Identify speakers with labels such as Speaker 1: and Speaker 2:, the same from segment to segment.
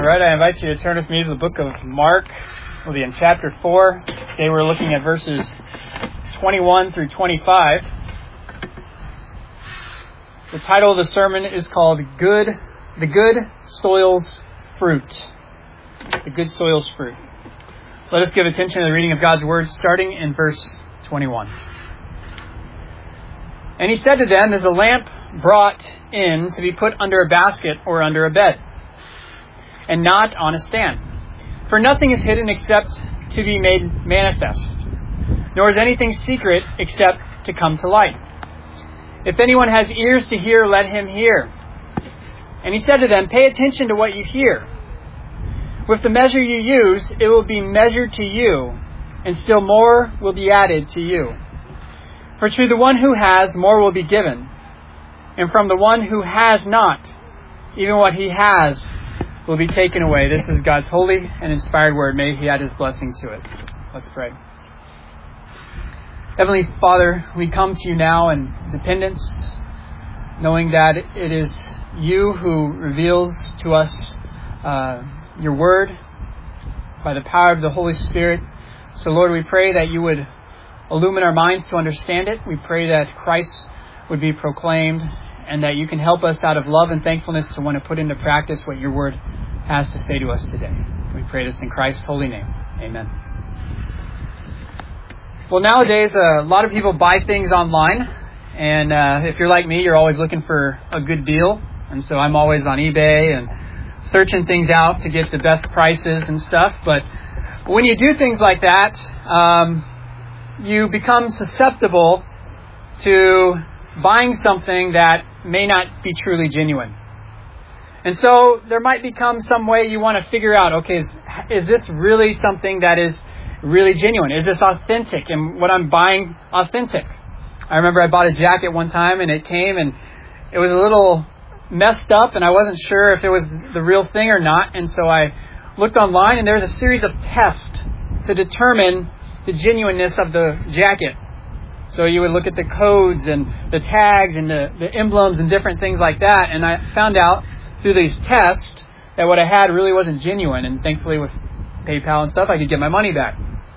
Speaker 1: All right, I invite you to turn with me to the book of Mark. We'll be in chapter 4. Today we're looking at verses 21 through 25. The title of the sermon is called The Good Soil's Fruit. The Good Soil's Fruit. Let us give attention to the reading of God's Word, starting in verse 21. And he said to them, "Is a lamp brought in to be put under a basket or under a bed, and not on a stand? For nothing is hidden except to be made manifest, nor is anything secret except to come to light. If anyone has ears to hear, let him hear." And he said to them, "Pay attention to what you hear. With the measure you use, it will be measured to you, and still more will be added to you. For to the one who has, more will be given, and from the one who has not, even what he has will be taken away." This is God's holy and inspired word. May He add His blessing to it. Let's pray. Heavenly Father, we come to You now in dependence, knowing that it is You who reveals to us Your word by the power of the Holy Spirit. So Lord, we pray that You would illumine our minds to understand it. We pray that Christ would be proclaimed, and that You can help us out of love and thankfulness to want to put into practice what Your word has to say to us today. We pray this in Christ's holy name. Amen. Well, nowadays, a lot of people buy things online. And if you're like me, you're always looking for a good deal. And so I'm always on eBay and searching things out to get the best prices and stuff. But when you do things like that, you become susceptible to buying something that may not be truly genuine. And so there might become some way you want to figure out, okay, is this really something that is really genuine? Is this authentic? And what I'm buying authentic? I remember I bought a jacket one time and it came and it was a little messed up and I wasn't sure if it was the real thing or not. And so I looked online and there was a series of tests to determine the genuineness of the jacket. So you would look at the codes and the tags and the emblems and different things like that. And I found out through these tests that what I had really wasn't genuine. And thankfully with PayPal and stuff, I could get my money back.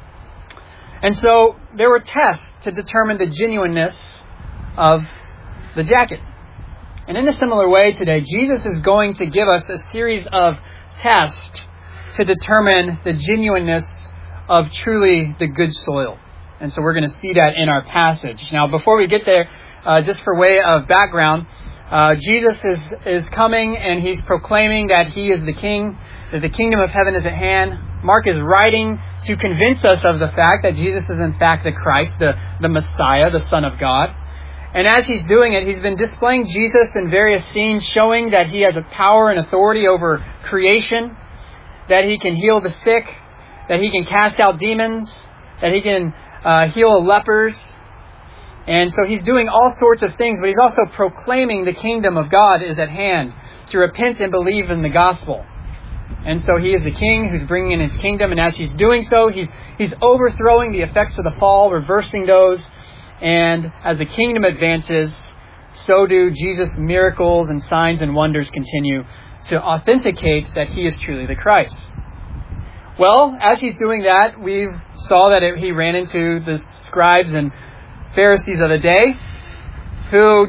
Speaker 1: And so there were tests to determine the genuineness of the jacket. And in a similar way today, Jesus is going to give us a series of tests to determine the genuineness of truly the good soil. And so we're going to see that in our passage. Now, before we get there, just for way of background, Jesus is coming and He's proclaiming that He is the King, that the kingdom of heaven is at hand. Mark is writing to convince us of the fact that Jesus is in fact the Christ, the Messiah, the Son of God. And as He's doing it, He's been displaying Jesus in various scenes, showing that He has a power and authority over creation, that He can heal the sick, that He can cast out demons, that He can heal lepers. And so He's doing all sorts of things, but He's also proclaiming the kingdom of God is at hand, to repent and believe in the gospel. And so He is the King who's bringing in His kingdom, and as He's doing so, He's overthrowing the effects of the fall, reversing those. And as the kingdom advances, so do Jesus' miracles and signs and wonders continue to authenticate that He is truly the Christ. Well, as He's doing that, we saw that He ran into the scribes and Pharisees of the day who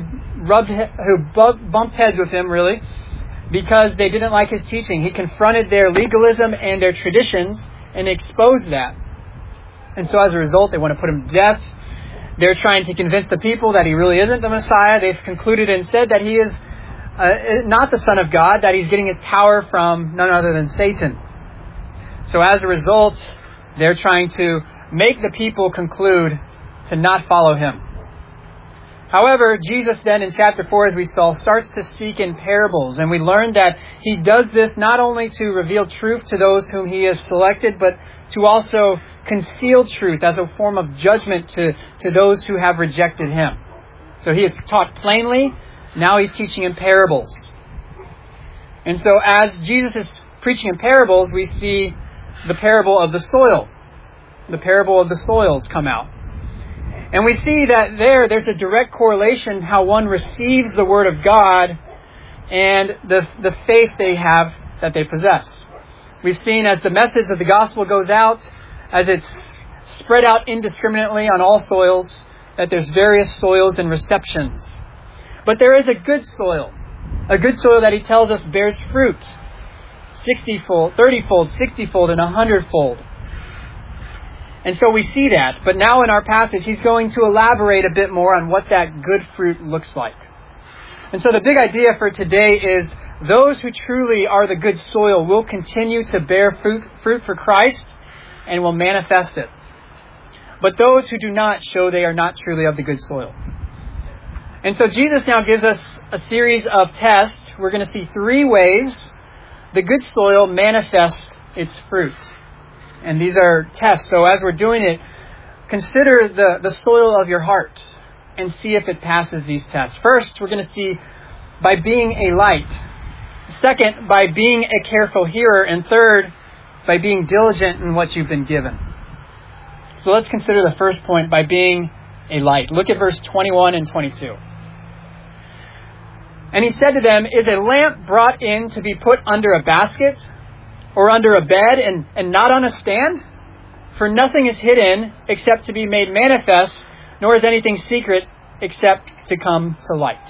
Speaker 1: bumped heads with Him, really, because they didn't like His teaching. He confronted their legalism and their traditions and exposed that. And so as a result, they want to put Him to death. They're trying to convince the people that He really isn't the Messiah. They've concluded and said that He is not the Son of God, that He's getting His power from none other than Satan. So as a result, they're trying to make the people conclude to not follow Him. However, Jesus then in chapter 4, as we saw, starts to speak in parables. And we learned that He does this not only to reveal truth to those whom He has selected, but to also conceal truth as a form of judgment to those who have rejected Him. So He has taught plainly. Now He's teaching in parables. And so as Jesus is preaching in parables, we see the parable of the soil. The parable of the soils come out. And we see that there's a direct correlation how one receives the Word of God and the faith they have that they possess. We've seen as the message of the gospel goes out, as it's spread out indiscriminately on all soils, that there's various soils and receptions. But there is a good soil that he tells us bears fruit, 60-fold, 30-fold, 60-fold, and 100-fold. And so we see that. But now in our passage, he's going to elaborate a bit more on what that good fruit looks like. And so the big idea for today is those who truly are the good soil will continue to bear fruit for Christ and will manifest it. But those who do not show they are not truly of the good soil. And so Jesus now gives us a series of tests. We're going to see 3 ways the good soil manifests its fruit. And these are tests. So as we're doing it, consider the soil of your heart and see if it passes these tests. First, we're going to see by being a light. Second, by being a careful hearer. And third, by being diligent in what you've been given. So let's consider the first point, by being a light. Look at verse 21 and 22. And he said to them, is a lamp brought in to be put under a basket or under a bed and not on a stand? For nothing is hidden except to be made manifest, nor is anything secret except to come to light.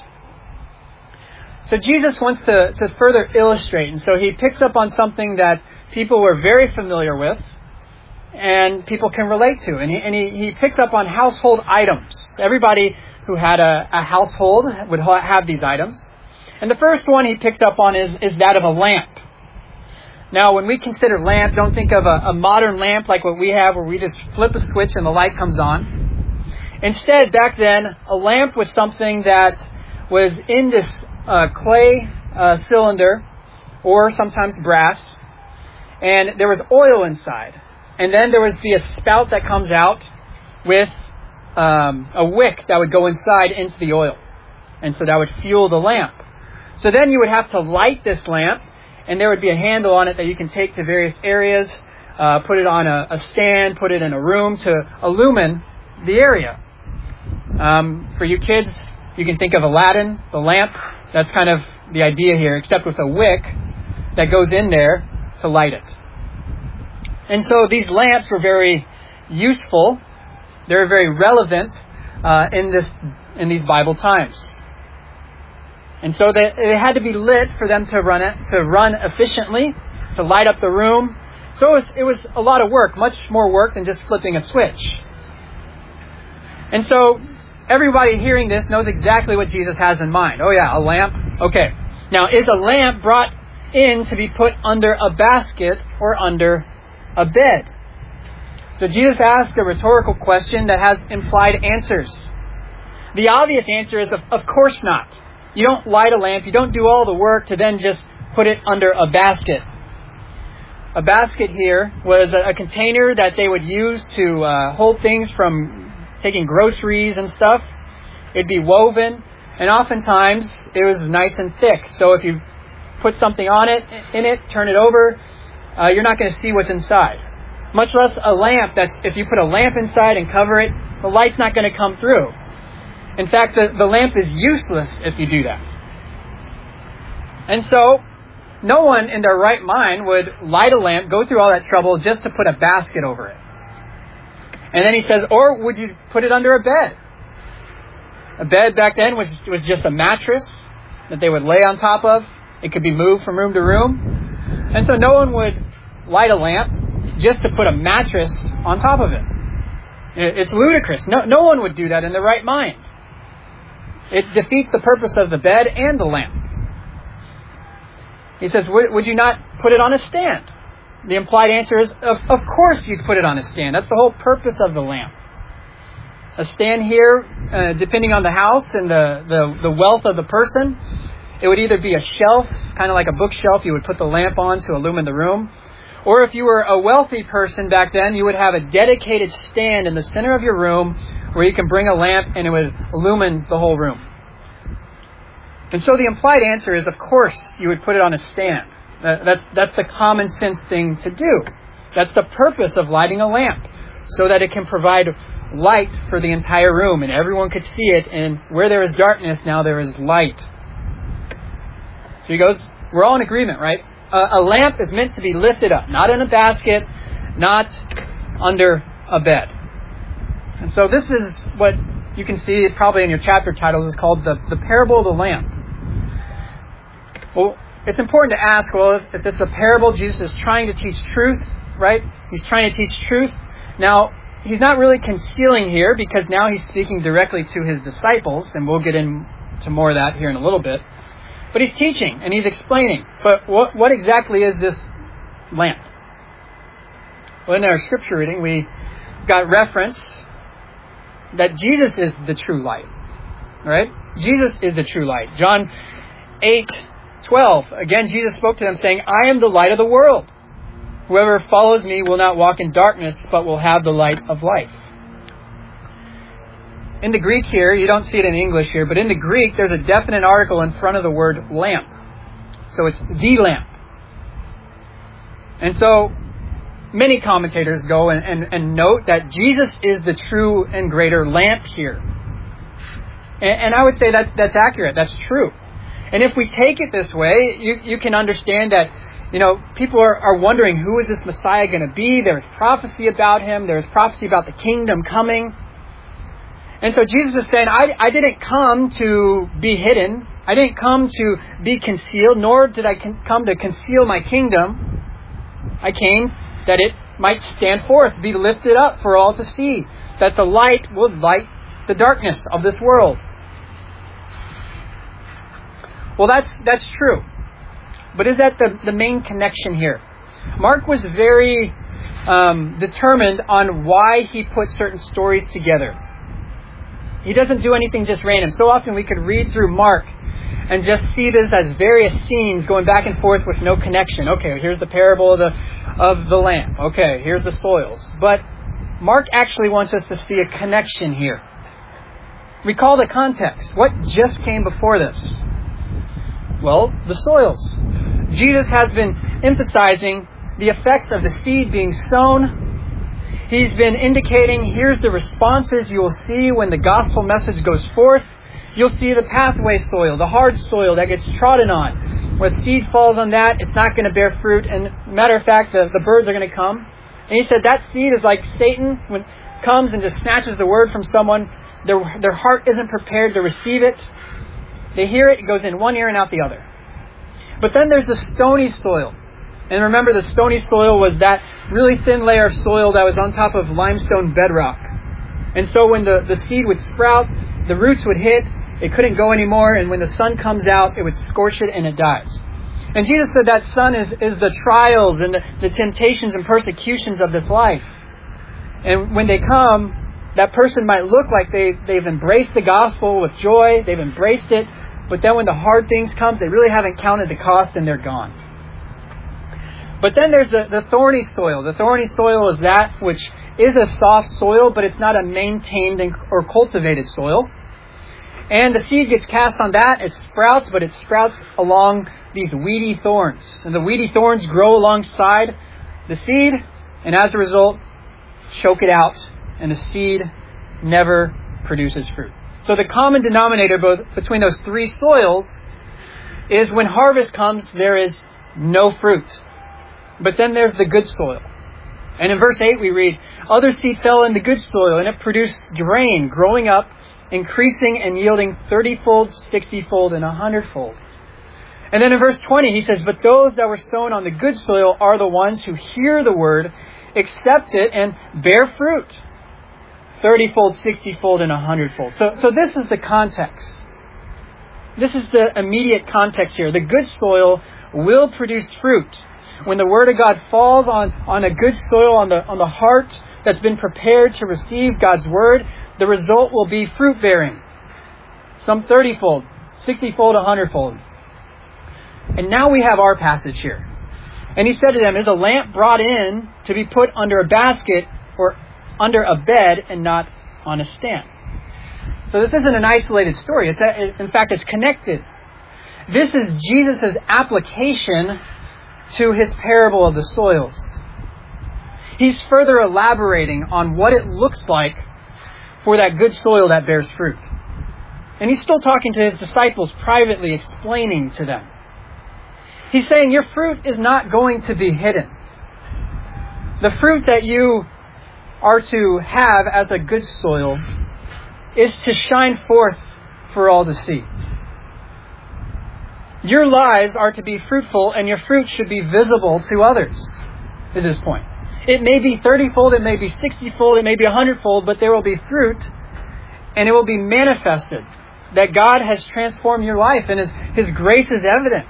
Speaker 1: So Jesus wants to further illustrate. And so he picks up on something that people were very familiar with and people can relate to. And he picks up on household items. Everybody who had a household would have these items. And the first one he picks up on is that of a lamp. Now, when we consider lamp, don't think of a modern lamp like what we have where we just flip a switch and the light comes on. Instead, back then, a lamp was something that was in this clay cylinder or sometimes brass. And there was oil inside. And then there was the spout that comes out with a wick that would go inside into the oil. And so that would fuel the lamp. So then you would have to light this lamp, and there would be a handle on it that you can take to various areas, put it on a stand, put it in a room to illumine the area. For you kids, you can think of Aladdin, the lamp. That's kind of the idea here, except with a wick that goes in there to light it. And so these lamps were very useful. They were very relevant in these Bible times. And so they had to be lit for them to run efficiently, to light up the room. So it was a lot of work, much more work than just flipping a switch. And so everybody hearing this knows exactly what Jesus has in mind. Oh yeah, a lamp. Okay. Now, is a lamp brought in to be put under a basket or under a bed? So Jesus asked a rhetorical question that has implied answers. The obvious answer is, of course not. You don't light a lamp, you don't do all the work to then just put it under a basket. A basket here was a container that they would use to hold things from taking groceries and stuff. It'd be woven, and oftentimes it was nice and thick. So if you put something on it, in it, turn it over, you're not going to see what's inside. Much less a lamp. If you put a lamp inside and cover it, the light's not going to come through. In fact, the lamp is useless if you do that. And so, no one in their right mind would light a lamp, go through all that trouble just to put a basket over it. And then he says, or would you put it under a bed? A bed back then was just a mattress that they would lay on top of. It could be moved from room to room. And so no one would light a lamp just to put a mattress on top of it. It's ludicrous. No one would do that in their right mind. It defeats the purpose of the bed and the lamp. He says, would you not put it on a stand? The implied answer is, of course you'd put it on a stand. That's the whole purpose of the lamp. A stand here, depending on the house and the wealth of the person, it would either be a shelf, kind of like a bookshelf you would put the lamp on to illumine the room. Or if you were a wealthy person back then, you would have a dedicated stand in the center of your room where you can bring a lamp and it would illumine the whole room. And so the implied answer is, of course, you would put it on a stand. That's the common sense thing to do. That's the purpose of lighting a lamp, so that it can provide light for the entire room and everyone could see it, and where there is darkness, now there is light. So he goes, we're all in agreement, right? A lamp is meant to be lifted up, not in a basket, not under a bed. And so this is what you can see probably in your chapter titles is called the parable of the lamp. Well, it's important to ask, well, if this is a parable, Jesus is trying to teach truth, right? He's trying to teach truth. Now, he's not really concealing here because now he's speaking directly to his disciples, and we'll get into more of that here in a little bit. But he's teaching and he's explaining. But what exactly is this lamp? Well, in our scripture reading, we got reference that Jesus is the true light. Right? Jesus is the true light. John 8:12. Again, Jesus spoke to them saying, I am the light of the world. Whoever follows me will not walk in darkness, but will have the light of life. In the Greek here, you don't see it in English here, but in the Greek, there's a definite article in front of the word lamp. So it's the lamp. And so many commentators go and note that Jesus is the true and greater lamp here. And I would say that that's accurate. That's true. And if we take it this way, you can understand that, people are wondering, who is this Messiah going to be? There's prophecy about him. There's prophecy about the kingdom coming. And so Jesus is saying, I didn't come to be hidden. I didn't come to be concealed, nor did I come to conceal my kingdom. I came that it might stand forth, be lifted up for all to see, that the light will light the darkness of this world. Well, that's true. But is that the main connection here? Mark was very determined on why he put certain stories together. He doesn't do anything just random. So often we could read through Mark and just see this as various scenes going back and forth with no connection. Okay, here's the parable of the lamp. Okay, here's the soils. But Mark actually wants us to see a connection here. Recall the context. What just came before this? Well, the soils. Jesus has been emphasizing the effects of the seed being sown. He's been indicating, here's the responses you will see when the gospel message goes forth. You'll see the pathway soil, the hard soil that gets trodden on. When seed falls on that, it's not going to bear fruit. And matter of fact, the birds are going to come. And he said that seed is like Satan when comes and just snatches the word from someone. Their heart isn't prepared to receive it. They hear it, it goes in one ear and out the other. But then there's the stony soil. And remember, the stony soil was that really thin layer of soil that was on top of limestone bedrock. And so when the seed would sprout, the roots would hit, it couldn't go anymore, and when the sun comes out, it would scorch it and it dies. And Jesus said that sun is the trials and the temptations and persecutions of this life. And when they come, that person might look like they've embraced the gospel with joy, they've embraced it, but then when the hard things come, they really haven't counted the cost and they're gone. But then there's the thorny soil. The thorny soil is that which is a soft soil, but it's not a maintained or cultivated soil. And the seed gets cast on that. It sprouts, but it sprouts along these weedy thorns. And the weedy thorns grow alongside the seed, and as a result, choke it out, and the seed never produces fruit. So the common denominator between those three soils is when harvest comes, there is no fruit. But then there's the good soil. And in verse 8 we read, other seed fell in the good soil, and it produced grain, growing up, increasing and yielding 30-fold, 60-fold, and 100-fold. And then in verse 20 he says, but those that were sown on the good soil are the ones who hear the word, accept it, and bear fruit. 30-fold, 60-fold, and 100-fold. So this is the context. This is the immediate context here. The good soil will produce fruit. When the Word of God falls on a good soil, on the heart that's been prepared to receive God's Word, the result will be fruit bearing. Some 30-fold, 60-fold, 100-fold. And now we have our passage here. And he said to them, is a lamp brought in to be put under a basket or under a bed and not on a stand? So this isn't an isolated story. In fact, it's connected. This is Jesus' application to his parable of the soils. He's further elaborating on what it looks like for that good soil that bears fruit. And he's still talking to his disciples privately, explaining to them. He's saying your fruit is not going to be hidden. The fruit that you are to have as a good soil is to shine forth for all to see. Your lives are to be fruitful, and your fruit should be visible to others, is his point. It may be 30-fold, it may be 60-fold, it may be 100-fold, but there will be fruit, and it will be manifested that God has transformed your life, and His grace is evident.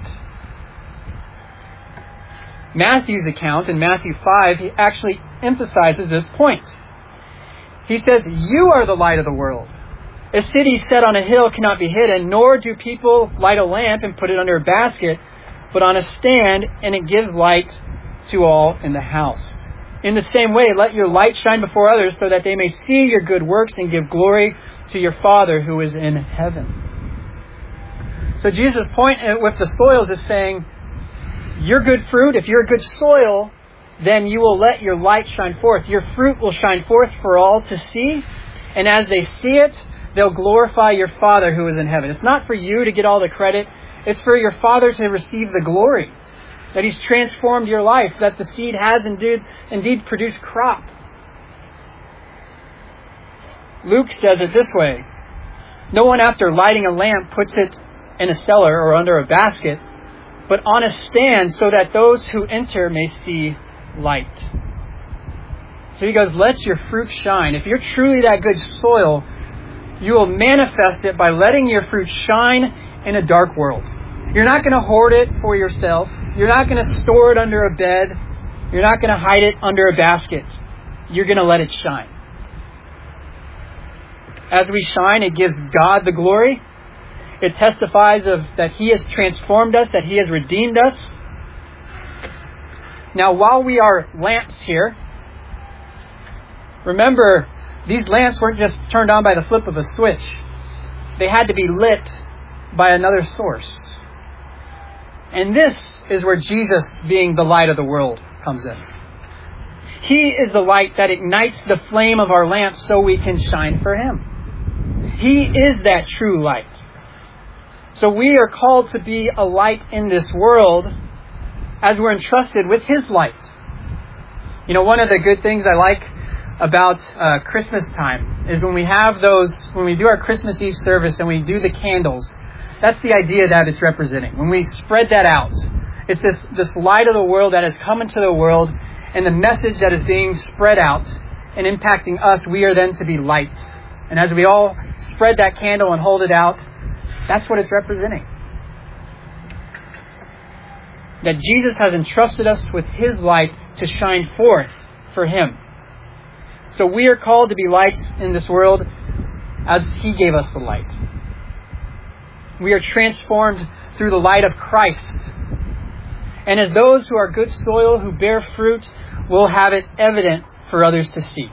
Speaker 1: Matthew's account in Matthew 5, he actually emphasizes this point. He says, "You are the light of the world. A city set on a hill cannot be hidden, nor do people light a lamp and put it under a basket, but on a stand, and it gives light to all in the house. In the same way, let your light shine before others, so that they may see your good works and give glory to your Father who is in heaven." So Jesus' point with the soils is saying, you're good fruit. If you're a good soil, then you will let your light shine forth. Your fruit will shine forth for all to see. And as they see it, they'll glorify your Father who is in heaven. It's not for you to get all the credit. It's for your Father to receive the glory. That He's transformed your life. That the seed has indeed produced crop. Luke says it this way. No one after lighting a lamp puts it in a cellar or under a basket, but on a stand, so that those who enter may see light. So he goes, let your fruit shine. If you're truly that good soil, you will manifest it by letting your fruit shine in a dark world. You're not going to hoard it for yourself. You're not going to store it under a bed. You're not going to hide it under a basket. You're going to let it shine. As we shine, it gives God the glory. It testifies of that He has transformed us, that He has redeemed us. Now, while we are lamps here, remember, these lamps weren't just turned on by the flip of a switch. They had to be lit by another source. And this is where Jesus, being the light of the world, comes in. He is the light that ignites the flame of our lamps so we can shine for Him. He is that true light. So we are called to be a light in this world as we're entrusted with His light. You know, one of the good things I like about Christmas time is when we do our Christmas Eve service and we do the candles, that's the idea that it's representing. When we spread that out, it's this light of the world that has come into the world, and the message that is being spread out and impacting us, we are then to be lights. And as we all spread that candle and hold it out, that's what it's representing. That Jesus has entrusted us with His light to shine forth for Him. So we are called to be lights in this world as He gave us the light. We are transformed through the light of Christ. And as those who are good soil, who bear fruit, will have it evident for others to see.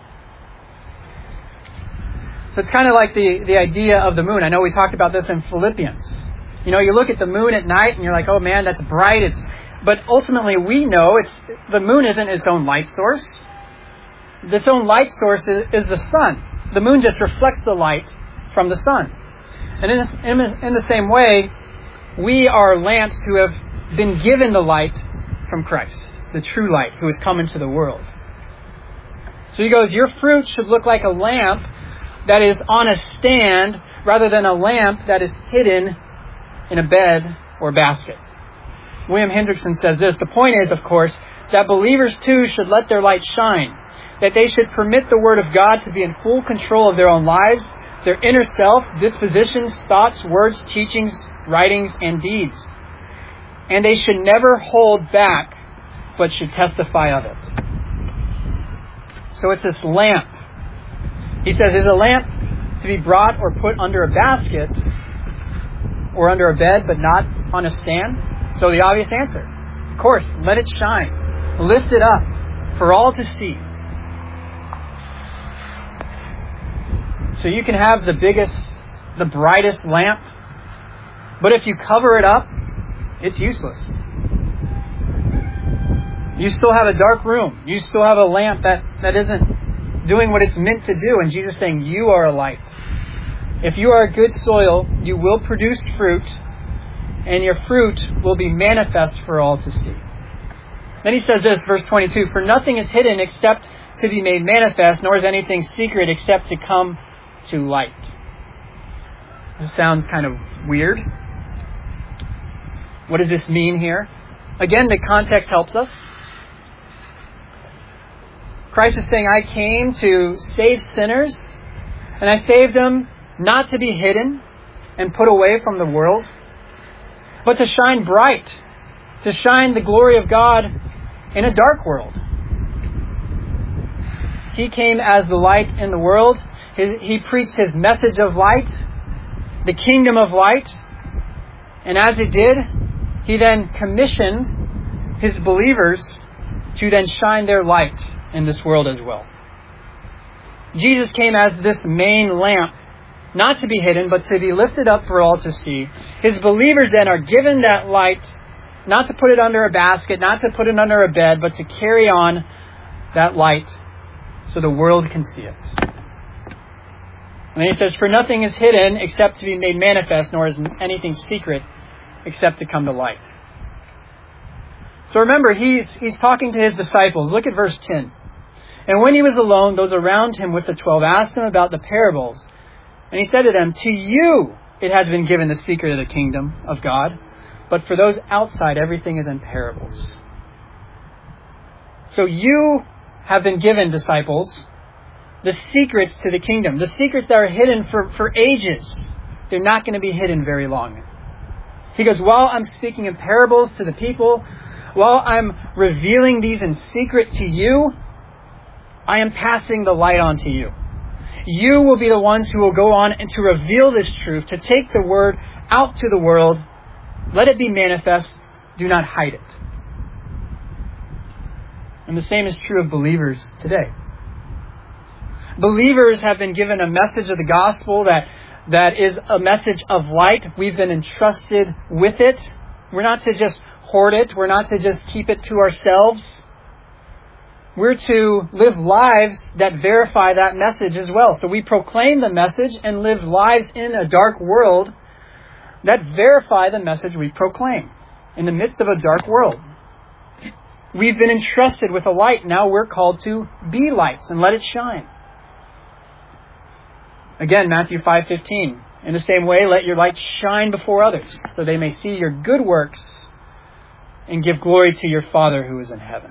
Speaker 1: So it's kind of like the idea of the moon. I know we talked about this in Philippians. You know, you look at the moon at night and you're like, oh man, that's bright. But ultimately we know the moon isn't its own light source. Its own light source is the sun. The moon just reflects the light from the sun. And in the same way, we are lamps who have been given the light from Christ, the true light who has come into the world. So he goes, your fruit should look like a lamp that is on a stand rather than a lamp that is hidden in a bed or basket. William Hendrickson says this, the point is, of course, that believers too should let their light shine, that they should permit the Word of God to be in full control of their own lives, their inner self, dispositions, thoughts, words, teachings, writings, and deeds. And they should never hold back, but should testify of it. So it's this lamp. He says, is a lamp to be brought or put under a basket or under a bed, but not on a stand? So the obvious answer, of course, let it shine. Lift it up for all to see. So you can have the biggest, the brightest lamp, but if you cover it up, it's useless. You still have a dark room. You still have a lamp that isn't doing what it's meant to do. And Jesus is saying, you are a light. If you are a good soil, you will produce fruit, and your fruit will be manifest for all to see. Then he says this, verse 22, for nothing is hidden except to be made manifest, nor is anything secret except to come to light. This sounds kind of weird. What does this mean here? Again, the context helps us. Christ is saying, I came to save sinners, and I saved them not to be hidden and put away from the world, but to shine bright, to shine the glory of God in a dark world. He came as the light in the world. He preached His message of light, the kingdom of light. And as He did, He then commissioned His believers to then shine their light in this world as well. Jesus came as this main lamp, not to be hidden, but to be lifted up for all to see. His believers then are given that light, not to put it under a basket, not to put it under a bed, but to carry on that light so the world can see it. And then he says, for nothing is hidden except to be made manifest, nor is anything secret except to come to light. So remember, he's talking to His disciples. Look at verse 10. And when He was alone, those around Him with the 12 asked Him about the parables. And He said to them, to you it has been given the secret of the kingdom of God, but for those outside, everything is in parables. So you have been given, disciples, the secrets to the kingdom. The secrets that are hidden for ages. They're not going to be hidden very long. He goes, while I'm speaking in parables to the people, while I'm revealing these in secret to you, I am passing the light on to you. You will be the ones who will go on and to reveal this truth, to take the word out to the world. Let it be manifest. Do not hide it. And the same is true of believers today. Believers have been given a message of the gospel that is a message of light. We've been entrusted with it. We're not to just hoard it. We're not to just keep it to ourselves. We're to live lives that verify that message as well. So we proclaim the message and live lives in a dark world that verify the message we proclaim in the midst of a dark world. We've been entrusted with a light. Now we're called to be lights and let it shine. Again, Matthew 5:15. In the same way, let your light shine before others, so they may see your good works and give glory to your Father who is in heaven.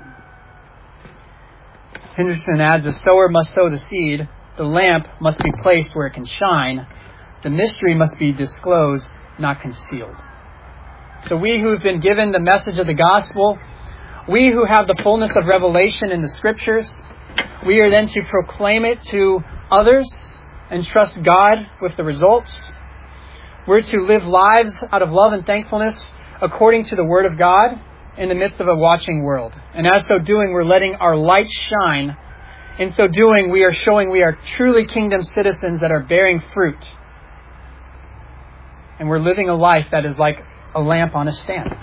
Speaker 1: Henderson adds, the sower must sow the seed, the lamp must be placed where it can shine, the mystery must be disclosed, not concealed. So we who have been given the message of the gospel, we who have the fullness of revelation in the Scriptures, we are then to proclaim it to others and trust God with the results. We're to live lives out of love and thankfulness according to the Word of God in the midst of a watching world. And as so doing, we're letting our light shine. In so doing, we are showing we are truly kingdom citizens that are bearing fruit. And we're living a life that is like a lamp on a stand.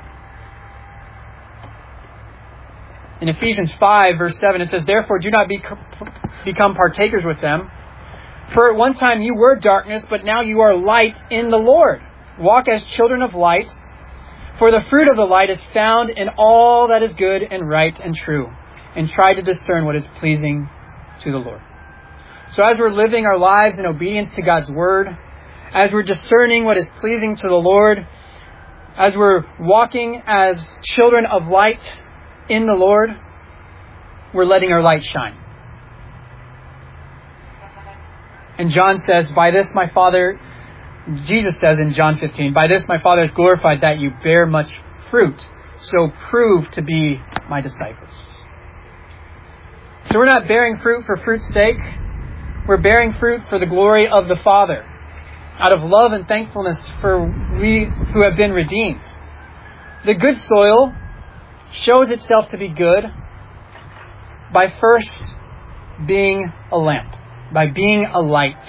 Speaker 1: In Ephesians 5, verse 7, it says, therefore do not become partakers with them. For at one time you were darkness, but now you are light in the Lord. Walk as children of light. For the fruit of the light is found in all that is good and right and true. And try to discern what is pleasing to the Lord. So as we're living our lives in obedience to God's Word, as we're discerning what is pleasing to the Lord, as we're walking as children of light in the Lord, we're letting our light shine. And John says, by this my Father, Jesus says in John 15, by this my Father is glorified that you bear much fruit. So prove to be my disciples. So we're not bearing fruit for fruit's sake. We're bearing fruit for the glory of the Father, out of love and thankfulness for we who have been redeemed. The good soil shows itself to be good by first being a lamp, by being a light.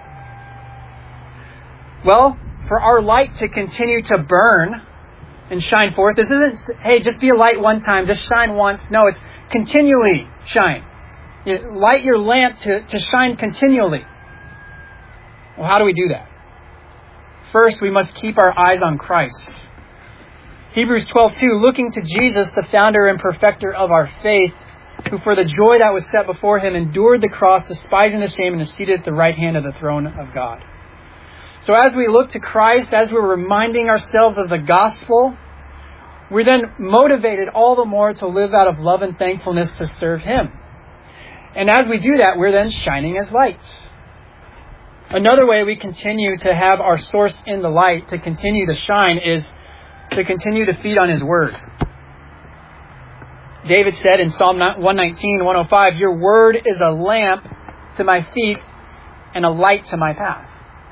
Speaker 1: Well, for our light to continue to burn and shine forth, this isn't, hey, just be a light one time, just shine once. No, it's continually shine. You light your lamp to shine continually. Well, how do we do that? First, we must keep our eyes on Christ. Hebrews 12:2, looking to Jesus, the founder and perfecter of our faith, who for the joy that was set before him endured the cross, despising the shame, and is seated at the right hand of the throne of God. So as we look to Christ, as we're reminding ourselves of the gospel, we're then motivated all the more to live out of love and thankfulness to serve Him. And as we do that, we're then shining as lights. Another way we continue to have our source in the light, to continue to shine, is to continue to feed on His Word. David said in Psalm 119, 105, your Word is a lamp to my feet and a light to my path.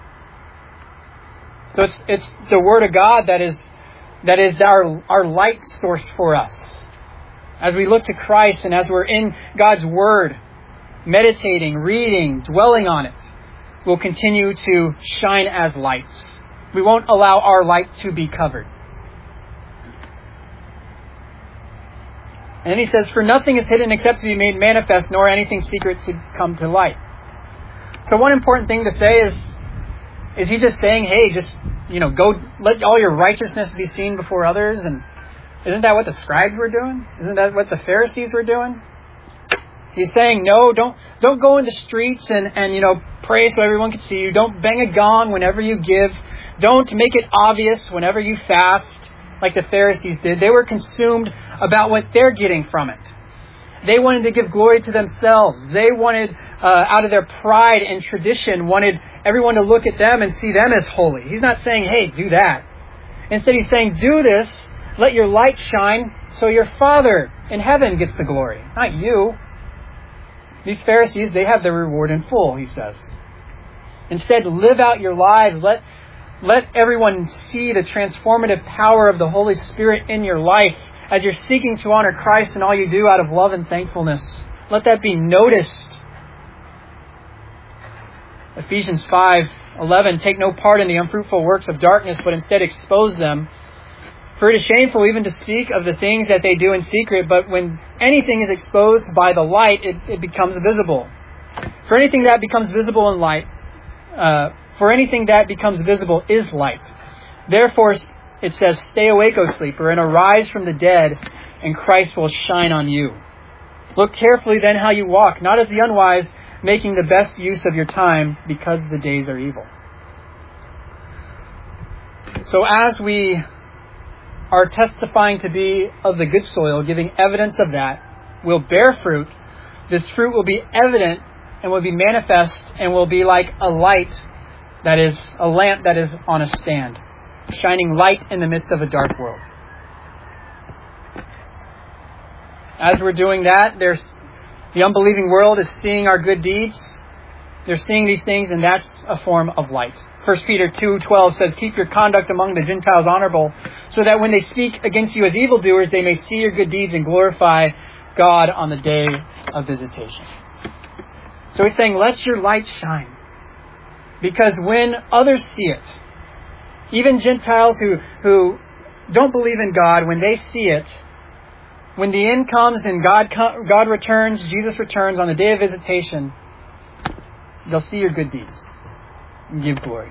Speaker 1: So it's the Word of God that is our light source for us. As we look to Christ and as we're in God's Word, meditating, reading, dwelling on it, we'll continue to shine as lights. We won't allow our light to be covered. And then he says, for nothing is hidden except to be made manifest, nor anything secret to come to light. So one important thing to say is he just saying, hey, just, go let all your righteousness be seen before others? And isn't that what the scribes were doing? Isn't that what the Pharisees were doing? He's saying, no, don't go in the streets and pray so everyone can see you. Don't bang a gong whenever you give. Don't make it obvious whenever you fast, like the Pharisees did. They were consumed about what they're getting from it. They wanted to give glory to themselves. They wanted, out of their pride and tradition, wanted everyone to look at them and see them as holy. He's not saying, hey, do that. Instead, he's saying, do this, let your light shine, so your Father in heaven gets the glory, not you. These Pharisees, they have their reward in full, he says. Instead, live out your lives. Let everyone see the transformative power of the Holy Spirit in your life as you're seeking to honor Christ in all you do out of love and thankfulness. Let that be noticed. Ephesians 5:11, take no part in the unfruitful works of darkness, but instead expose them. For it is shameful even to speak of the things that they do in secret, but when anything is exposed by the light, it becomes visible. For anything that becomes visible in light, for anything that becomes visible is light. Therefore, it says, stay awake, O sleeper, and arise from the dead, and Christ will shine on you. Look carefully then how you walk, not as the unwise, making the best use of your time, because the days are evil. So as we are testifying to be of the good soil, giving evidence of that, will bear fruit. This fruit will be evident and will be manifest and will be like a light that is a lamp that is on a stand, shining light in the midst of a dark world. As we're doing that, the unbelieving world is seeing our good deeds. They're seeing these things, and that's a form of light. 1 Peter 2:12 says, keep your conduct among the Gentiles honorable, so that when they speak against you as evildoers, they may see your good deeds and glorify God on the day of visitation. So he's saying, let your light shine. Because when others see it, even Gentiles who don't believe in God, when they see it, when the end comes and God returns, Jesus returns on the day of visitation, they'll see your good deeds and give glory.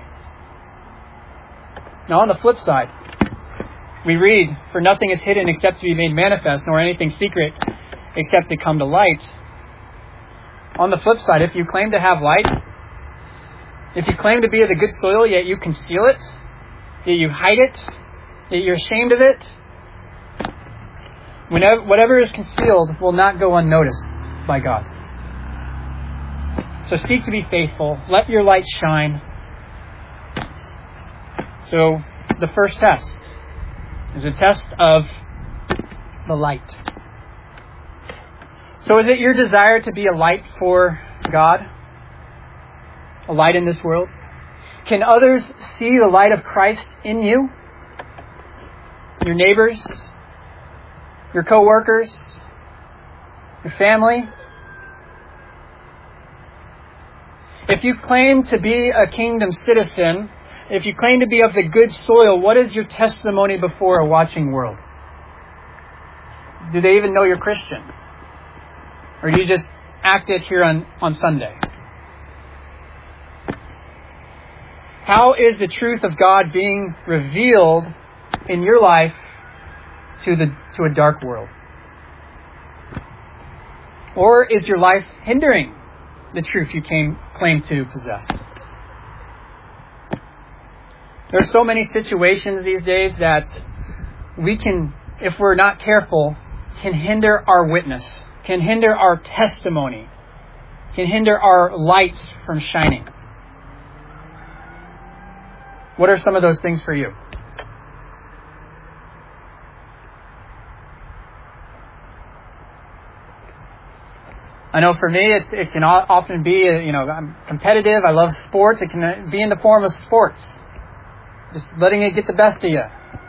Speaker 1: Now on the flip side, we read, for nothing is hidden except to be made manifest, nor anything secret except to come to light. On the flip side, if you claim to have light, if you claim to be of the good soil, yet you conceal it, yet you hide it, yet you're ashamed of it, whatever is concealed will not go unnoticed by God. So seek to be faithful. Let your light shine. So the first test is a test of the light. So is it your desire to be a light for God? A light in this world? Can others see the light of Christ in you? Your neighbors? Your co-workers? Your family? If you claim to be a kingdom citizen, if you claim to be of the good soil, what is your testimony before a watching world? Do they even know you're Christian? Or do you just act it here on Sunday? How is the truth of God being revealed in your life to a dark world? Or is your life hindering the truth you claim to possess? There are so many situations these days that we can, if we're not careful, can hinder our witness, can hinder our testimony, can hinder our lights from shining. What are some of those things for you? I know for me, it can often be, I'm competitive. I love sports. It can be in the form of sports. Just letting it get the best of you.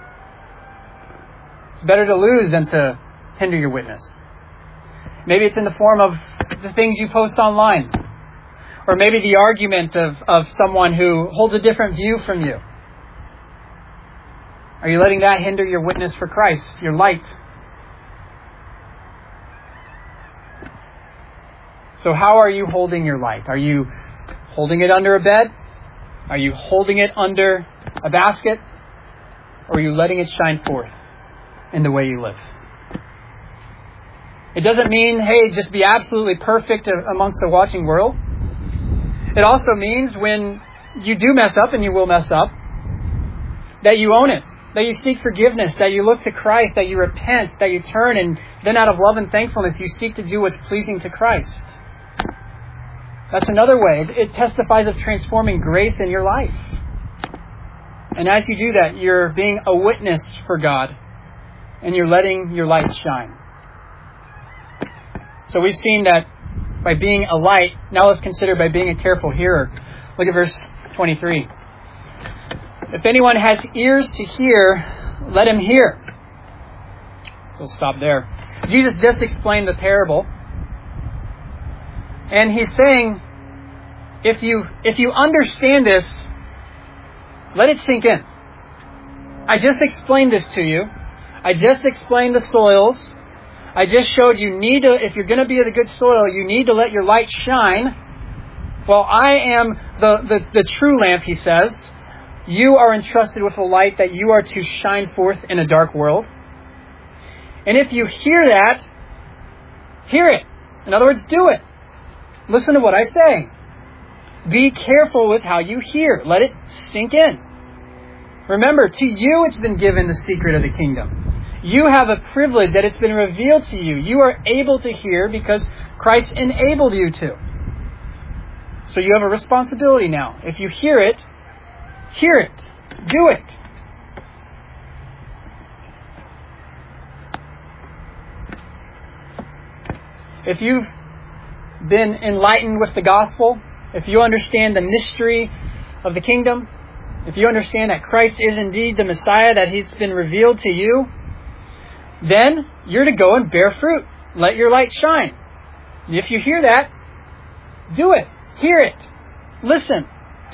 Speaker 1: It's better to lose than to hinder your witness. Maybe it's in the form of the things you post online. Or maybe the argument of someone who holds a different view from you. Are you letting that hinder your witness for Christ, your light? So how are you holding your light? Are you holding it under a bed? Are you holding it under a basket? Or are you letting it shine forth in the way you live? It doesn't mean, hey, just be absolutely perfect amongst the watching world. It also means when you do mess up, and you will mess up, that you own it, that you seek forgiveness, that you look to Christ, that you repent, that you turn, and then out of love and thankfulness, you seek to do what's pleasing to Christ. That's another way. It testifies of transforming grace in your life. And as you do that, you're being a witness for God, and you're letting your light shine. So we've seen that by being a light. Now let's consider by being a careful hearer. Look at verse 23. If anyone has ears to hear, let him hear. We'll stop there. Jesus just explained the parable. And he's saying, if you understand this, let it sink in. I just explained this to you. I just explained the soils. I just showed you if you're going to be the good soil, you need to let your light shine. Well, I am the true lamp, he says. You are entrusted with a light that you are to shine forth in a dark world. And if you hear that, hear it. In other words, do it. Listen to what I say. Be careful with how you hear. Let it sink in. Remember, to you it's been given the secret of the kingdom. You have a privilege that it's been revealed to you. You are able to hear because Christ enabled you to. So you have a responsibility now. If you hear it, do it. If you've been enlightened with the gospel, if you understand the mystery of the kingdom, if you understand that Christ is indeed the Messiah, that He's been revealed to you, then you're to go and bear fruit. Let your light shine. And if you hear that, do it. Hear it. Listen.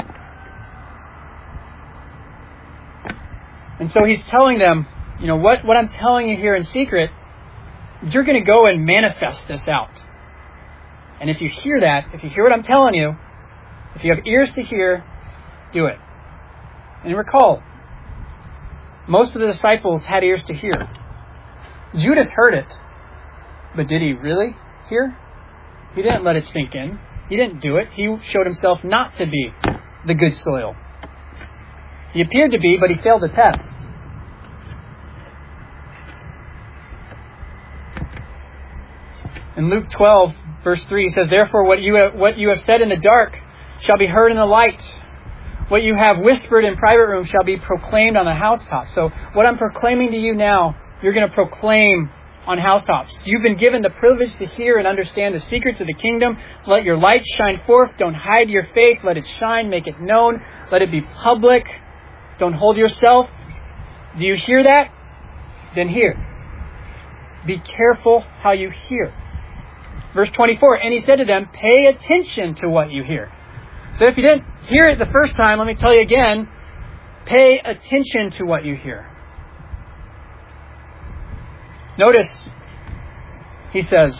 Speaker 1: And so he's telling them, what I'm telling you here in secret, you're going to go and manifest this out. And if you hear that, if you hear what I'm telling you, if you have ears to hear, do it. And recall, most of the disciples had ears to hear. Judas heard it, but did he really hear? He didn't let it sink in. He didn't do it. He showed himself not to be the good soil. He appeared to be, but he failed the test. In Luke 12, verse 3, he says, "Therefore what you have said in the dark shall be heard in the light. What you have whispered in private rooms shall be proclaimed on the housetops." So what I'm proclaiming to you now, you're going to proclaim on housetops. You've been given the privilege to hear and understand the secrets of the kingdom. Let your light shine forth. Don't hide your faith. Let it shine. Make it known. Let it be public. Don't hold yourself. Do you hear that? Then hear. Be careful how you hear. Verse 24, and he said to them, pay attention to what you hear. So if you didn't hear it the first time, let me tell you again, pay attention to what you hear. Notice, he says,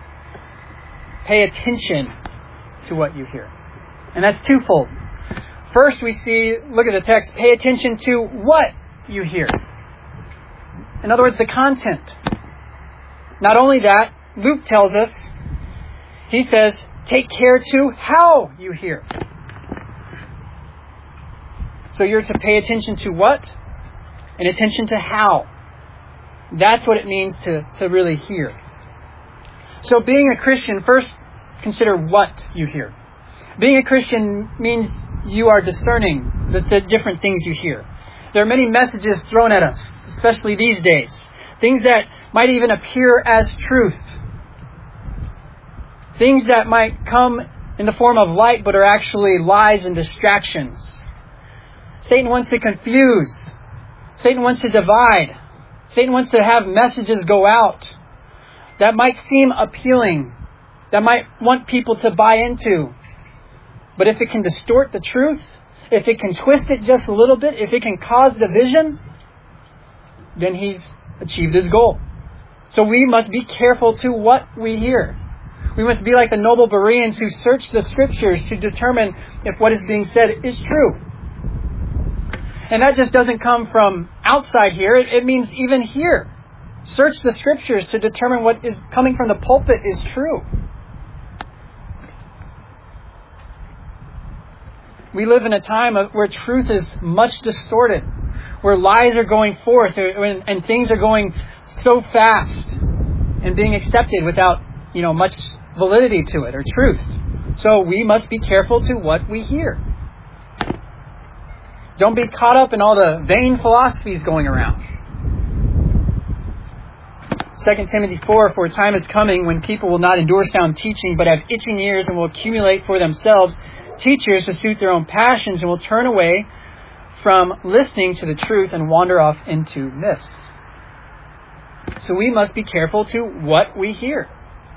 Speaker 1: pay attention to what you hear. And that's twofold. First we see, look at the text, pay attention to what you hear. In other words, the content. Not only that, Luke tells us, he says, take care to how you hear. So you're to pay attention to what and attention to how. That's what it means to really hear. So being a Christian, first consider what you hear. Being a Christian means you are discerning the different things you hear. There are many messages thrown at us, especially these days. Things that might even appear as truth. Things that might come in the form of light but are actually lies and distractions. Satan wants to confuse. Satan wants to divide. Satan wants to have messages go out that might seem appealing, that might want people to buy into. But if it can distort the truth, if it can twist it just a little bit, if it can cause division, then he's achieved his goal. So we must be careful to what we hear. We must be like the noble Bereans who search the Scriptures to determine if what is being said is true. And that just doesn't come from outside here. It means even here. Search the Scriptures to determine what is coming from the pulpit is true. We live in a time where truth is much distorted, where lies are going forth and things are going so fast and being accepted without, much validity to it or truth. So we must be careful to what we hear. Don't be caught up in all the vain philosophies going around. 2 Timothy 4, for a time is coming when people will not endure sound teaching, but have itching ears and will accumulate for themselves teachers to suit their own passions and will turn away from listening to the truth and wander off into myths. So we must be careful to what we hear.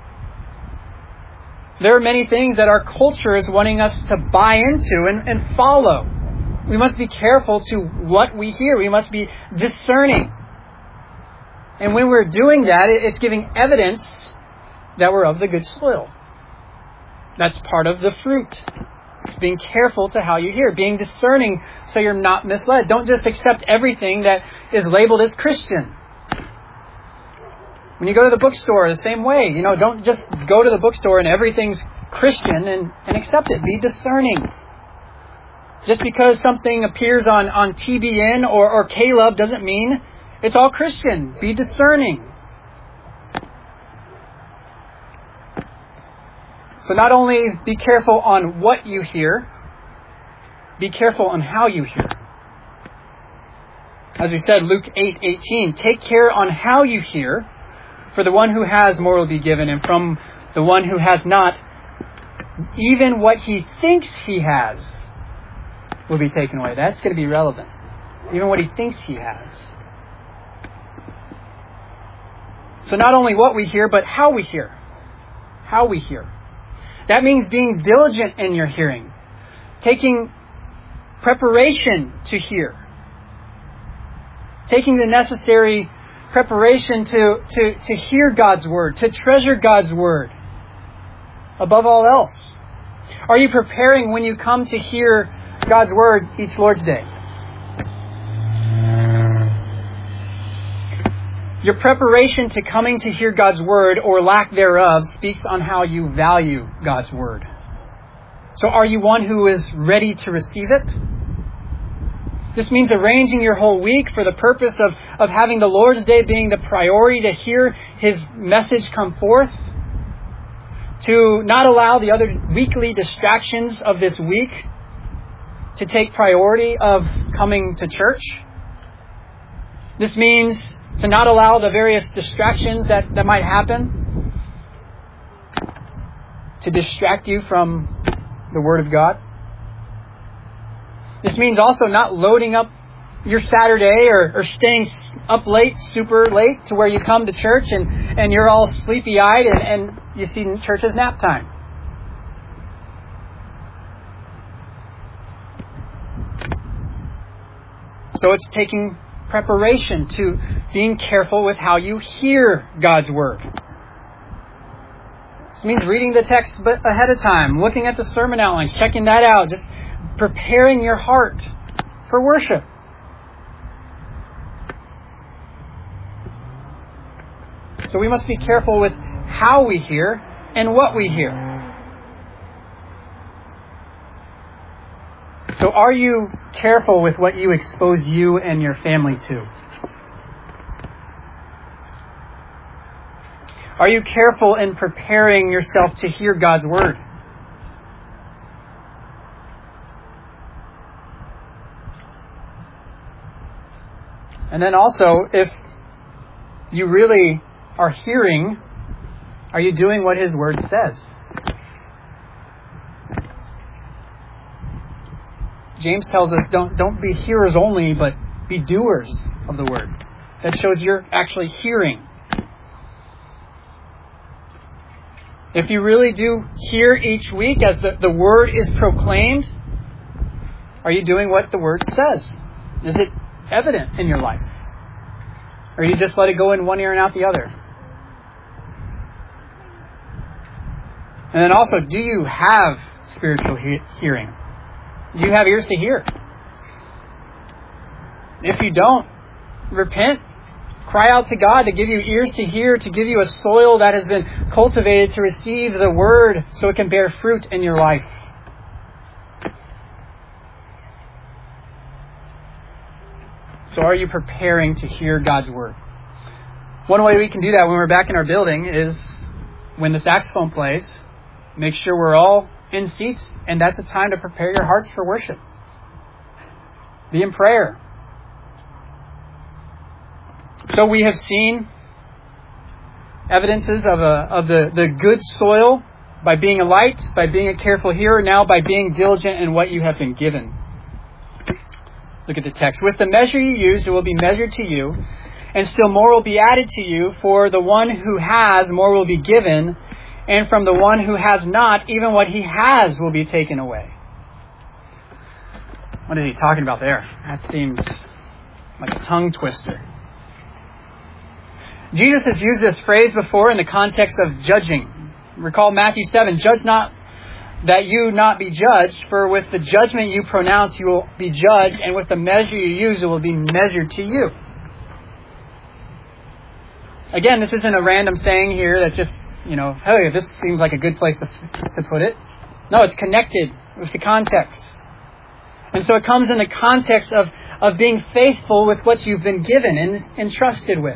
Speaker 1: There are many things that our culture is wanting us to buy into and follow. We must be careful to what we hear. We must be discerning. And when we're doing that, it's giving evidence that we're of the good soil. That's part of the fruit. It's being careful to how you hear. Being discerning so you're not misled. Don't just accept everything that is labeled as Christian. When you go to the bookstore, the same way. Don't just go to the bookstore and everything's Christian and accept it. Be discerning. Just because something appears on TBN or Caleb doesn't mean it's all Christian. Be discerning. So not only be careful on what you hear, be careful on how you hear. As we said, Luke 8:18, take care on how you hear, for the one who has more will be given, and from the one who has not, even what he thinks he has will be taken away. That's going to be relevant. Even what he thinks he has. So not only what we hear, but how we hear. How we hear. That means being diligent in your hearing. Taking preparation to hear. Taking the necessary preparation to hear God's Word, to treasure God's Word above all else. Are you preparing when you come to hear God's Word each Lord's Day? Your preparation to coming to hear God's Word or lack thereof speaks on how you value God's Word. So are you one who is ready to receive it? This means arranging your whole week for the purpose of having the Lord's Day being the priority to hear His message come forth. To not allow the other weekly distractions of this week to take priority of coming to church. This means to not allow the various distractions that might happen to distract you from the Word of God. This means also not loading up your Saturday or staying up late, super late, to where you come to church and you're all sleepy-eyed and you see church as nap time. So it's taking preparation to being careful with how you hear God's Word. This means reading the text ahead of time, looking at the sermon outlines, checking that out, just preparing your heart for worship? So we must be careful with how we hear and what we hear. So are you careful with what you expose you and your family to? Are you careful in preparing yourself to hear God's Word? And then also, if you really are hearing, are you doing what His Word says? James tells us don't be hearers only, but be doers of the Word. That shows you're actually hearing. If you really do hear each week as the Word is proclaimed, are you doing what the Word says? Is it evident in your life? Or you just let it go in one ear and out the other? And then also, do you have spiritual hearing? Do you have ears to hear? If you don't, repent. Cry out to God to give you ears to hear, to give you a soil that has been cultivated to receive the Word so it can bear fruit in your life. So are you preparing to hear God's Word? One way we can do that when we're back in our building is when the saxophone plays, make sure we're all in seats, and that's a time to prepare your hearts for worship. Be in prayer. So we have seen evidences of the good soil by being a light, by being a careful hearer, now by being diligent in what you have been given. Look at the text. With the measure you use, it will be measured to you, and still more will be added to you. For the one who has, more will be given, and from the one who has not, even what he has will be taken away. What is he talking about there? That seems like a tongue twister. Jesus has used this phrase before in the context of judging. Recall Matthew 7, judge not that you not be judged, for with the judgment you pronounce you will be judged, and with the measure you use it will be measured to you. Again, this isn't a random saying here that's just, hey, this seems like a good place to put it. No, it's connected with the context. And so it comes in the context of being faithful with what you've been given and entrusted with.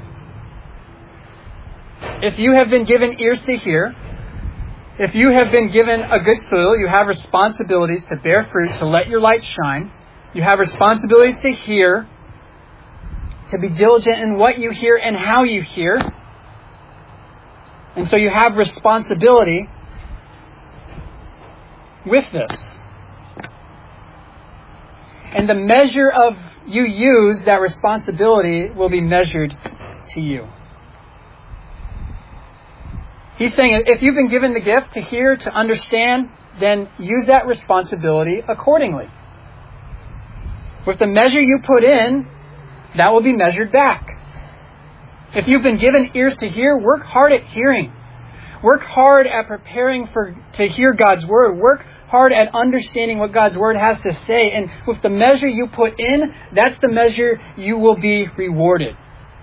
Speaker 1: If you have been given ears to hear, if you have been given a good soil, you have responsibilities to bear fruit, to let your light shine. You have responsibilities to hear, to be diligent in what you hear and how you hear. And so you have responsibility with this. And the measure of you use that responsibility will be measured to you. He's saying if you've been given the gift to hear, to understand, then use that responsibility accordingly. With the measure you put in, that will be measured back. If you've been given ears to hear, work hard at hearing. Work hard at preparing to hear God's Word. Work hard at understanding what God's Word has to say. And with the measure you put in, that's the measure you will be rewarded.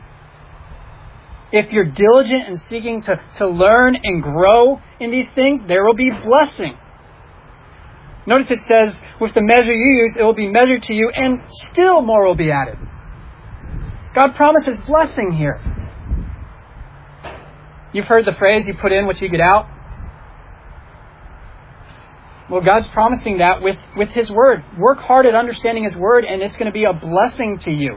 Speaker 1: If you're diligent in seeking to learn and grow in these things, there will be blessing. Notice it says, with the measure you use, it will be measured to you, and still more will be added. God promises blessing here. You've heard the phrase, you put in what you get out. Well, God's promising that with His Word. Work hard at understanding His Word, and it's going to be a blessing to you.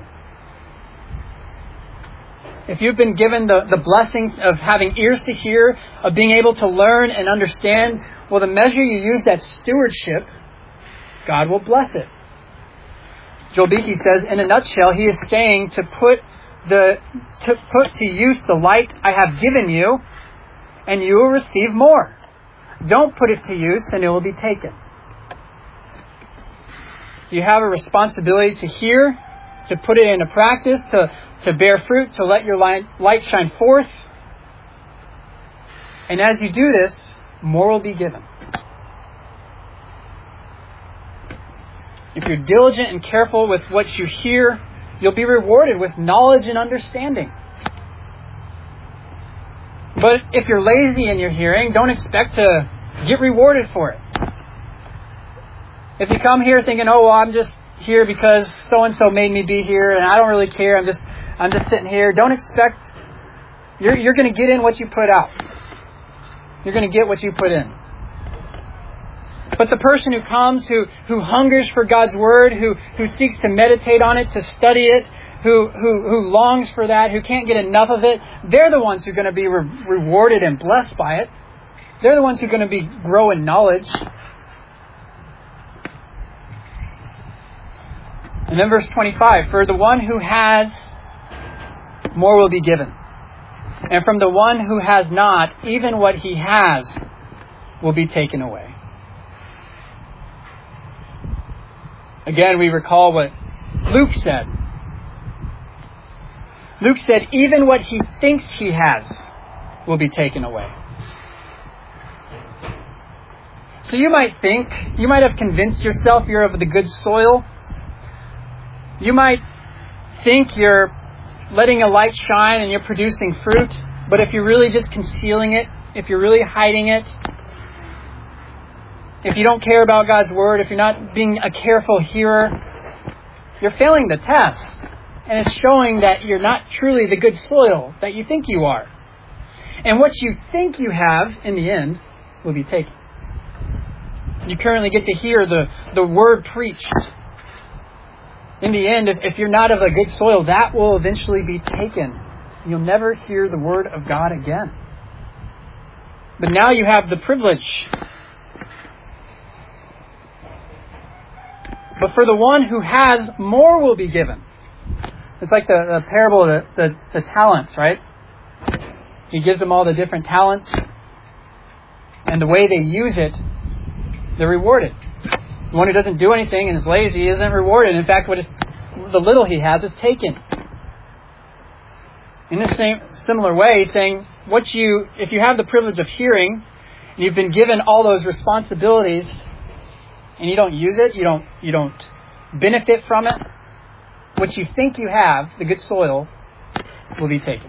Speaker 1: If you've been given the blessings of having ears to hear, of being able to learn and understand, well, the measure you use, that stewardship, God will bless it. Joel Beakey says, in a nutshell, he is saying to put to use the light I have given you, and you will receive more. Don't put it to use, and it will be taken. So you have a responsibility to hear, to put it into practice, to bear fruit, to let your light shine forth. And as you do this, more will be given. If you're diligent and careful with what you hear, you'll be rewarded with knowledge and understanding. But if you're lazy in your hearing, don't expect to get rewarded for it. If you come here thinking, oh, well, I'm just here because so-and-so made me be here and I don't really care, I'm just sitting here, don't expect, you're going to get in what you put out. You're going to get what you put in. But the person who comes, who hungers for God's Word, who seeks to meditate on it, to study it, who longs for that, who can't get enough of it, they're the ones who are going to be rewarded and blessed by it. They're the ones who are going to grow in knowledge. And then verse 25, for the one who has, more will be given. And from the one who has not, even what he has will be taken away. Again, we recall what Luke said. Luke said, even what he thinks he has will be taken away. So you might have convinced yourself you're of the good soil. You might think you're letting a light shine and you're producing fruit. But if you're really just concealing it, if you're really hiding it, if you don't care about God's Word, if you're not being a careful hearer, you're failing the test. And it's showing that you're not truly the good soil that you think you are. And what you think you have, in the end, will be taken. You currently get to hear the Word preached. In the end, if you're not of a good soil, that will eventually be taken. You'll never hear the Word of God again. But now you have the privilege. But for the one who has, more will be given. It's like the parable of the talents, right? He gives them all the different talents. And the way they use it, they're rewarded. The one who doesn't do anything and is lazy isn't rewarded. In fact, the little he has is taken. In the similar way, he's saying, if you have the privilege of hearing, and you've been given all those responsibilities, and you don't use it, you don't benefit from it, what you think you have, the good soil, will be taken.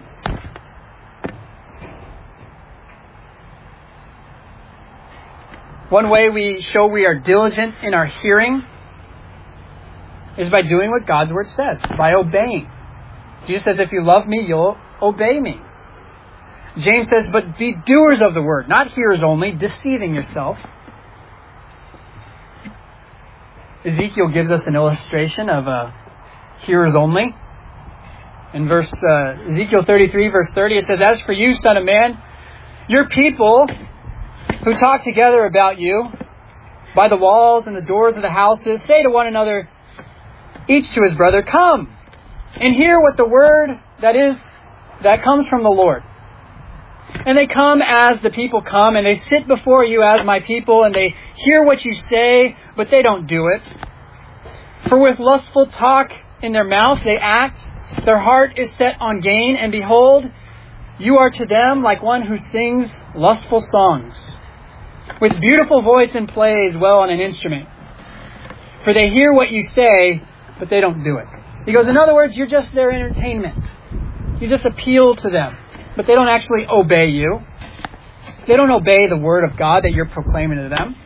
Speaker 1: One way we show we are diligent in our hearing is by doing what God's Word says, by obeying. Jesus says, if you love me, you'll obey me. James says, but be doers of the Word, not hearers only, deceiving yourself. Ezekiel gives us an illustration of hearers only. In Ezekiel 33, verse 30, it says, as for you, son of man, your people who talk together about you by the walls and the doors of the houses, say to one another, each to his brother, come and hear what the word that comes from the Lord. And they come as the people come, and they sit before you as my people, and they hear what you say, but they don't do it. For with lustful talk in their mouth they act, their heart is set on gain, and behold, you are to them like one who sings lustful songs, with beautiful voice and plays well on an instrument. For they hear what you say, but they don't do it. He goes, in other words, you're just their entertainment. You just appeal to them, but they don't actually obey you. They don't obey the Word of God that you're proclaiming to them.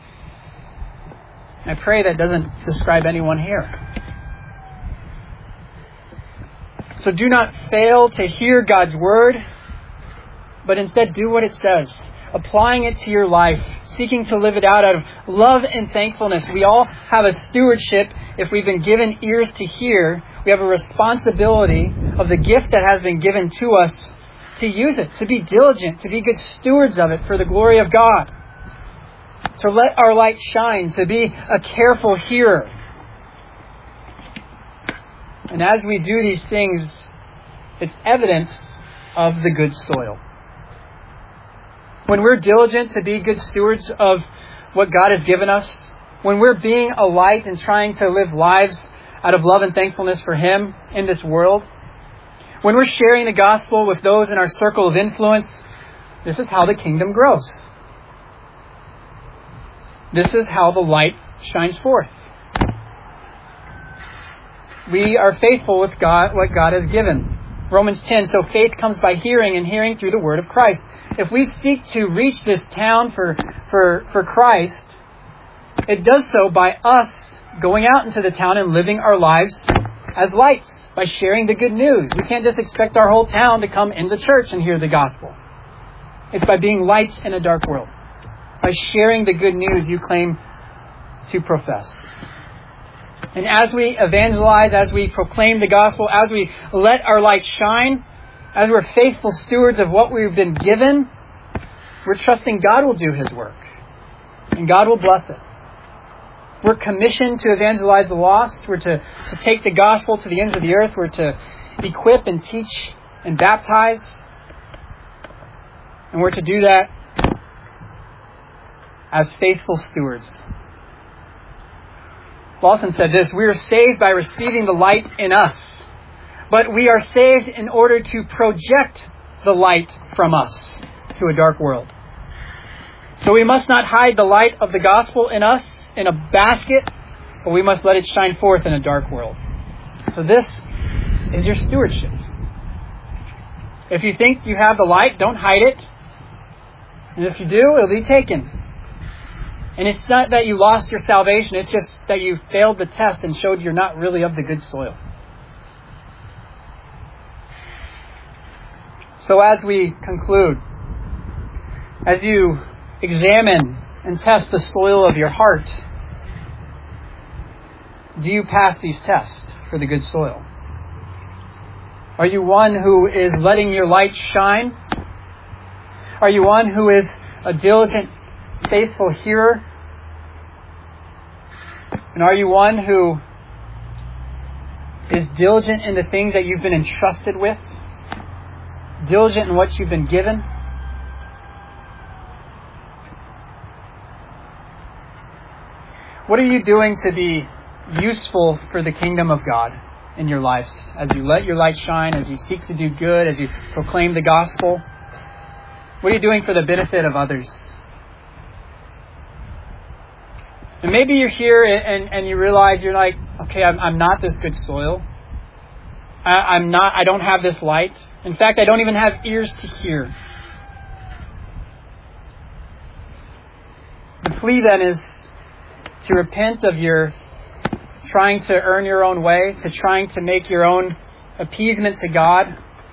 Speaker 1: I pray that doesn't describe anyone here. So do not fail to hear God's Word, but instead do what it says, applying it to your life, seeking to live it out of love and thankfulness. We all have a stewardship. If we've been given ears to hear, we have a responsibility of the gift that has been given to us to use it, to be diligent, to be good stewards of it for the glory of God, to let our light shine, to be a careful hearer. And as we do these things, it's evidence of the good soil. When we're diligent to be good stewards of what God has given us, when we're being a light and trying to live lives out of love and thankfulness for Him in this world, when we're sharing the gospel with those in our circle of influence, this is how the kingdom grows. This is how the light shines forth. we are faithful with God, what God has given. Romans 10, so faith comes by hearing, and hearing through the word of Christ. If we seek to reach this town for Christ, it does so by us going out into the town and living our lives as lights, by sharing the good news. We can't just expect our whole town to come into church and hear the gospel. It's by being lights in a dark world, by sharing the good news you claim to profess. And as we evangelize, as we proclaim the gospel, as we let our light shine, as we're faithful stewards of what we've been given, we're trusting God will do His work. And God will bless it. We're commissioned to evangelize the lost. We're to take the gospel to the ends of the earth. We're to equip and teach and baptize. And we're to do that as faithful stewards. Lawson said this, we are saved by receiving the light in us, but we are saved in order to project the light from us to a dark world. So we must not hide the light of the gospel in us in a basket, but we must let it shine forth in a dark world. So this is your stewardship. If you think you have the light, don't hide it. And if you do, it'll be taken. And it's not that you lost your salvation, it's just that you failed the test and showed you're not really of the good soil. So as we conclude, as you examine and test the soil of your heart, do you pass these tests for the good soil? Are you one who is letting your light shine? Are you one who is a diligent, faithful hearer? And are you one who is diligent in the things that you've been entrusted with? Diligent in what you've been given? What are you doing to be useful for the kingdom of God in your lives? As you let your light shine, as you seek to do good, as you proclaim the gospel? What are you doing for the benefit of others? And maybe you're here and you realize you're like, okay, I'm not this good soil. I don't have this light. In fact, I don't even have ears to hear. The plea then is to repent of your trying to earn your own way, to trying to make your own appeasement to God.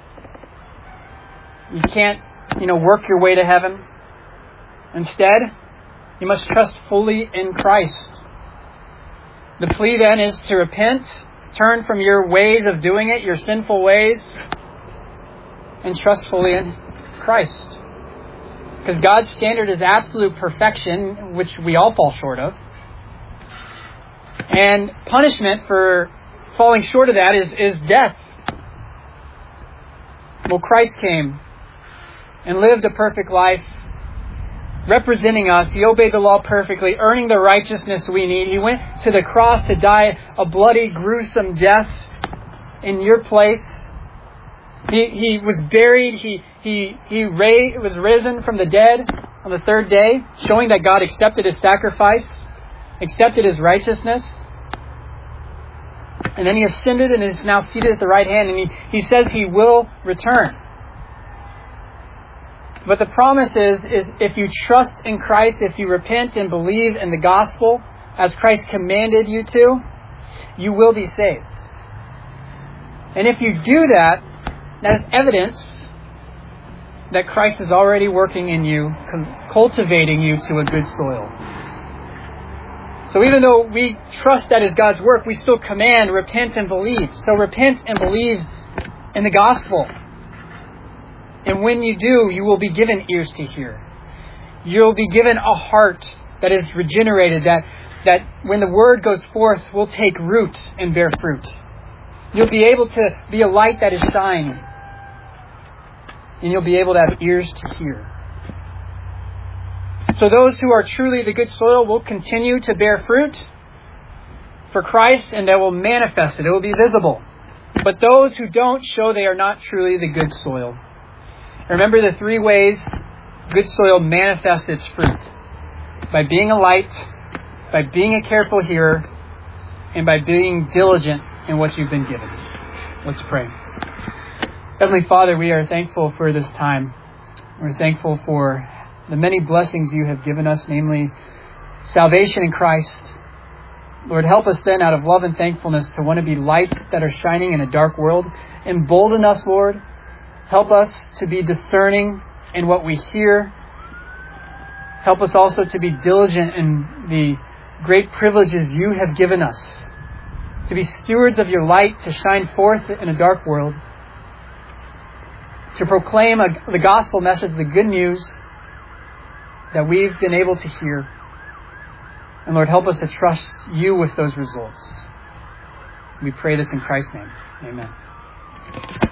Speaker 1: You can't, work your way to heaven. Instead, you must trust fully in Christ. The plea then is to repent, turn from your ways of doing it, your sinful ways, and trust fully in Christ. Because God's standard is absolute perfection, which we all fall short of. And punishment for falling short of that is death. Well, Christ came and lived a perfect life, representing us. He obeyed the law perfectly, earning the righteousness we need. He went to the cross to die a bloody, gruesome death in your place. He was buried. He was risen from the dead on the third day, showing that God accepted His sacrifice, accepted His righteousness. And then He ascended and is now seated at the right hand, and He says He will return. But the promise is if you trust in Christ, if you repent and believe in the gospel as Christ commanded you to, you will be saved. And if you do that, that is evidence that Christ is already working in you, cultivating you to a good soil. So even though we trust that is God's work, we still command, repent and believe. So repent and believe in the gospel. And when you do, you will be given ears to hear. You'll be given a heart that is regenerated, that when the word goes forth will take root and bear fruit. You'll be able to be a light that is shining. And you'll be able to have ears to hear. So those who are truly the good soil will continue to bear fruit for Christ, and they will manifest it. It will be visible. But those who don't show they are not truly the good soil. Remember the three ways good soil manifests its fruit. By being a light, by being a careful hearer, and by being diligent in what you've been given. Let's pray. Heavenly Father, we are thankful for this time. We're thankful for the many blessings you have given us, namely salvation in Christ. Lord, help us then out of love and thankfulness to want to be lights that are shining in a dark world. Embolden us, Lord. Help us to be discerning in what we hear. Help us also to be diligent in the great privileges you have given us. To be stewards of your light, to shine forth in a dark world. To proclaim the gospel message, the good news that we've been able to hear. And Lord, help us to trust you with those results. We pray this in Christ's name. Amen.